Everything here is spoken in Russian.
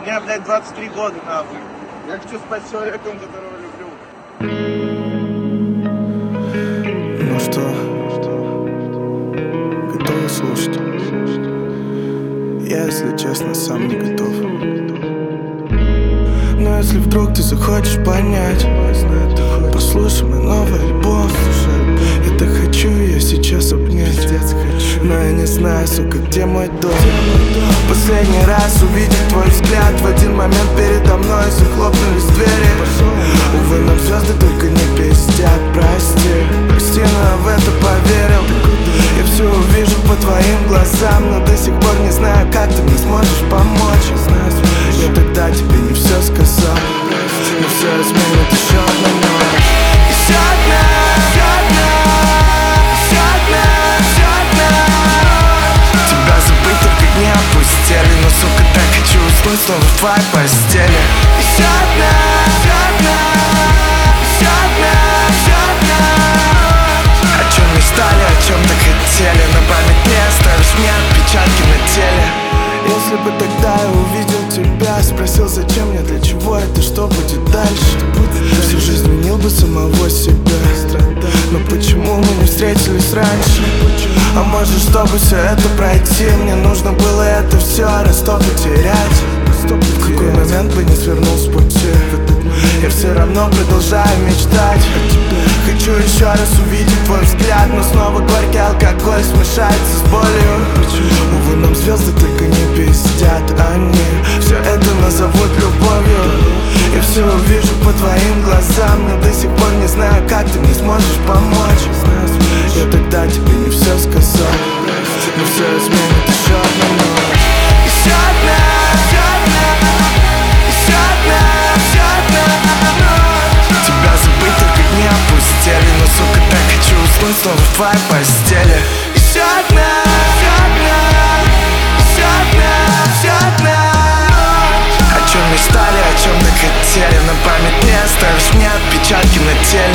Мне, блядь, 23 года, нахуй. Я хочу спать с человеком, которого люблю. Ну что, готовы слушать? Я, если честно, сам не готов. Но если вдруг ты захочешь понять, послушай мой новый альбом. Я так хочу ее сейчас обнять, но я не знаю, сука, где мой дом. Последний раз увидел твой взгляд, в один момент передо мной захлопнулись двери. Увы, нам звезды только не пиздят, прости, но я в это поверил. Я все увижу по твоим глазам, но до сих пор не знаю, как ты мне сможешь помочь. Я тогда тебе не все сказал, но все изменит еще одна ночь. Еще одна, еще одна, еще одна, еще одна. Тебя забыть только не опустили, но, сука, так хочу уснуть снова в твоей постели. Еще одна, еще одна, еще одна, еще одна. О чем мечтали, о чем так хотели, на память не оставишь мне отпечатки на теле. Если бы тогда я увидел тебя, спросил, зачем мне, для чего это, что будет дальше, всю жизнь винил бы самого себя. Но почему мы не встретились раньше? А может, чтобы все это пройти, мне нужно было это все раз то потерять. В какой момент бы не свернул с пути, я все равно продолжаю мечтать. Хочу еще раз увидеть твой взгляд, но снова горький алкоголь смешается с болью. Увы, нам звезды только не пиздят, они все это назовут любовью. Я все увижу по твоим глазам, но до сих пор не знаю, как ты мне сможешь помочь. Я тогда тебе не все сказал, но все изменит еще одна ночь. Еще одна, еще одна, еще одна, еще одна ночь. Тебя забыть только не опустили, но, сука, так хочу уснуть снова в твоей постели. Еще одна, еще одна, еще одна, еще одна. О чем мечтали, о чем так хотели, на память не оставишь мне отпечатки на теле.